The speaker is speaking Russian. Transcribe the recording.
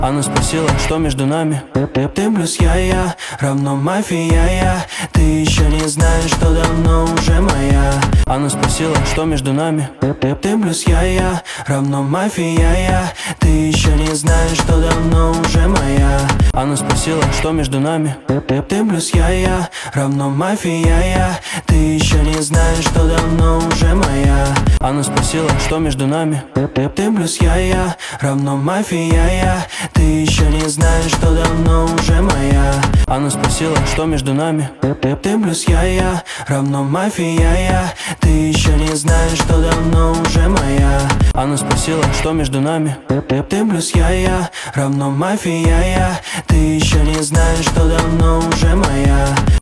Она спросила, что между нами. Ты плюс я равно мафия я. Ты еще не знаешь, что давно уже моя. Она спросила, что между нами. Ты плюс я равно мафия я. Ты еще не знаешь, что давно уже моя. Она спросила, что между нами. Ты плюс я равно мафия я. Ты еще не знаешь, что давно уже моя. Она спросила, что между нами. Ты плюс я равно мафия я. Ты еще не знаешь, что давно уже моя. Она спросила, что между нами. Ты плюс я равно мафия я. Ты еще не знаешь, что давно уже моя. Она спросила, что между нами. Ты плюс я равно мафия я. Ты еще не знаешь, что давно уже моя.